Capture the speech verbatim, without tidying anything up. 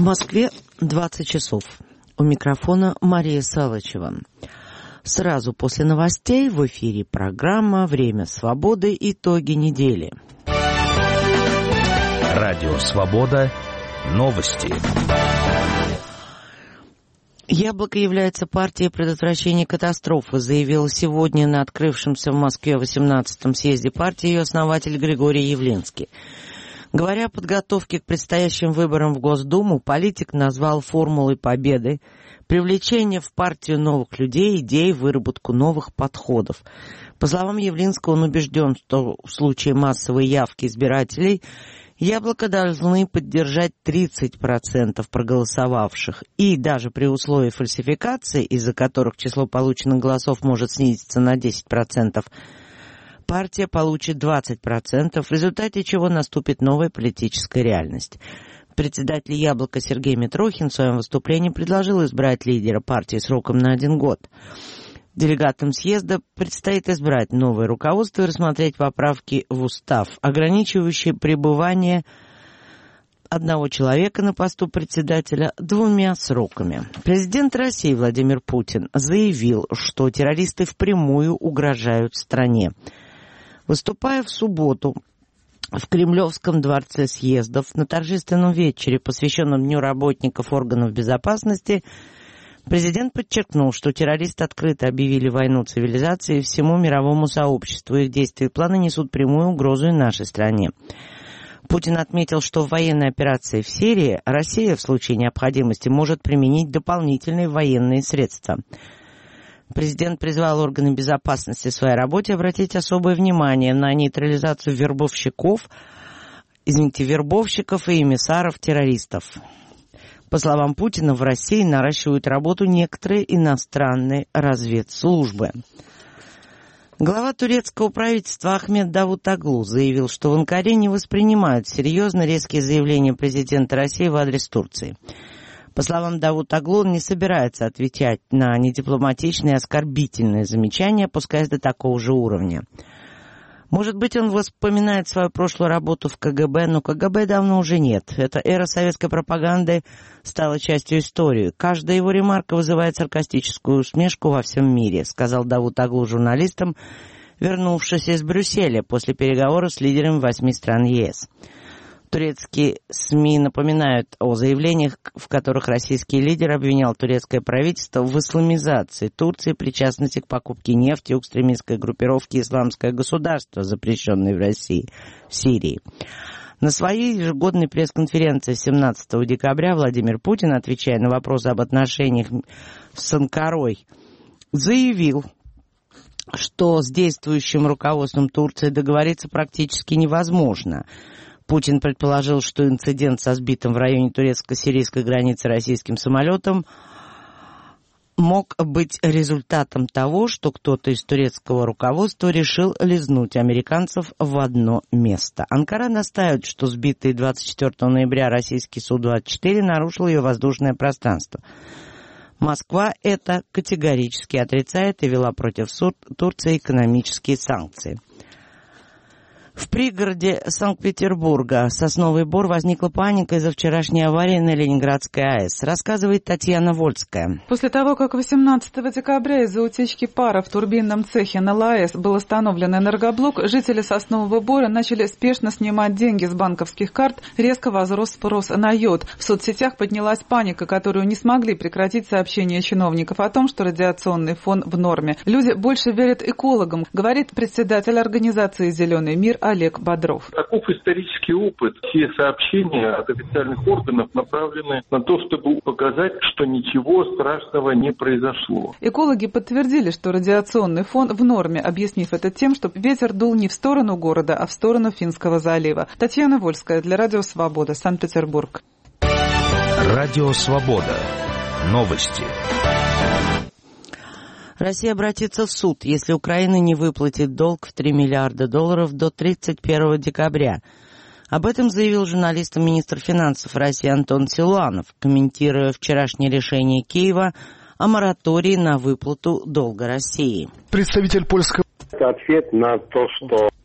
В Москве двадцать часов. У микрофона Мария Салычева. Сразу после новостей в эфире программа «Время свободы. Итоги недели». Радио «Свобода». Новости. «Яблоко» является партией предотвращения катастрофы, заявил сегодня на открывшемся в Москве восемнадцатом съезде партии ее основатель Григорий Явлинский. Говоря о подготовке к предстоящим выборам в Госдуму, политик назвал формулой победы привлечение в партию новых людей, идей, выработку новых подходов. По словам Явлинского, он убежден, что в случае массовой явки избирателей «Яблоко» должны поддержать тридцать процентов проголосовавших, и даже при условии фальсификации, из-за которых число полученных голосов может снизиться на десять процентов, партия получит двадцать процентов, в результате чего наступит новая политическая реальность. Председатель «Яблока» Сергей Митрохин в своем выступлении предложил избрать лидера партии сроком на один год. Делегатам съезда предстоит избрать новое руководство и рассмотреть поправки в устав, ограничивающие пребывание одного человека на посту председателя двумя сроками. Президент России Владимир Путин заявил, что террористы впрямую угрожают стране. Выступая в субботу в Кремлевском дворце съездов на торжественном вечере, посвященном Дню работников органов безопасности, президент подчеркнул, что террористы открыто объявили войну цивилизации и всему мировому сообществу. Их действия и планы несут прямую угрозу и нашей стране. Путин отметил, что в военной операции в Сирии Россия в случае необходимости может применить дополнительные военные средства. Президент призвал органы безопасности в своей работе обратить особое внимание на нейтрализацию вербовщиков, извините, вербовщиков и эмиссаров террористов. По словам Путина, в России наращивают работу некоторые иностранные разведслужбы. Глава турецкого правительства Ахмед Давутоглу заявил, что в Анкаре не воспринимают серьезно резкие заявления президента России в адрес Турции. По словам Давутоглу, он не собирается отвечать на недипломатичные и оскорбительные замечания, опускаясь до такого же уровня. Может быть, он вспоминает свою прошлую работу в ка гэ бэ, но ка гэ бэ давно уже нет. Эта эра советской пропаганды стала частью истории. Каждая его ремарка вызывает саркастическую усмешку во всем мире, сказал Давутоглу журналистам, вернувшись из Брюсселя после переговоров с лидерами восьми стран е эс. Турецкие СМИ напоминают о заявлениях, в которых российский лидер обвинял турецкое правительство в исламизации Турции, причастности к покупке нефти у экстремистской группировки «Исламское государство», запрещенной в России, в Сирии. На своей ежегодной пресс-конференции семнадцатого декабря Владимир Путин, отвечая на вопросы об отношениях с Анкарой, заявил, что с действующим руководством Турции договориться практически невозможно. Путин предположил, что инцидент со сбитым в районе турецко-сирийской границы российским самолетом мог быть результатом того, что кто-то из турецкого руководства решил лизнуть американцев в одно место. Анкара настаивает, что сбитый двадцать четвёртого ноября российский Су двадцать четыре нарушил ее воздушное пространство. Москва это категорически отрицает и вела против Турции экономические санкции. В пригороде Санкт-Петербурга, Сосновый Бор, возникла паника из-за вчерашней аварии на Ленинградской а эс, рассказывает Татьяна Вольская. После того, как восемнадцатого декабря из-за утечки пара в турбинном цехе на эл а эс был установлен энергоблок, жители Соснового Бора начали спешно снимать деньги с банковских карт, резко возрос спрос на йод. В соцсетях поднялась паника, которую не смогли прекратить сообщения чиновников о том, что радиационный фон в норме. Люди больше верят экологам, говорит председатель организации «Зеленый мир» Олег Бодров. Таков исторический опыт. Все сообщения от официальных органов направлены на то, чтобы показать, что ничего страшного не произошло. Экологи подтвердили, что радиационный фон в норме, объяснив это тем, что ветер дул не в сторону города, а в сторону Финского залива. Татьяна Вольская для Радио Свобода, Санкт-Петербург. Радио Свобода. Новости. Россия обратится в суд, если Украина не выплатит долг в три миллиарда долларов до тридцать первого декабря. Об этом заявил журналистам министр финансов России Антон Силуанов, комментируя вчерашнее решение Киева о моратории на выплату долга России. Представитель польского... Это ответ на то, что